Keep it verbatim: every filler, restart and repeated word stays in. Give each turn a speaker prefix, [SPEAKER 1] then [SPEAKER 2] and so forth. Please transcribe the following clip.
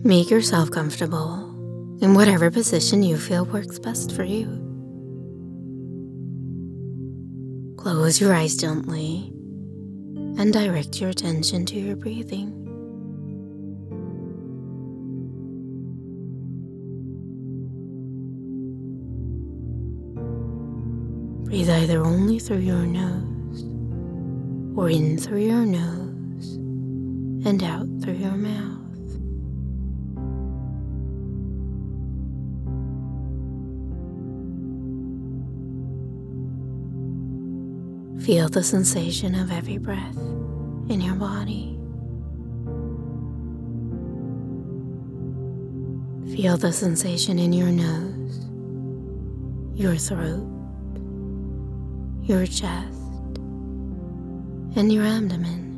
[SPEAKER 1] Make yourself comfortable in whatever position you feel works best for you. Close your eyes gently and direct your attention to your breathing. Breathe either only through your nose or in through your nose and out through your mouth. Feel the sensation of every breath in your body. Feel the sensation in your nose, your throat, your chest, and your abdomen.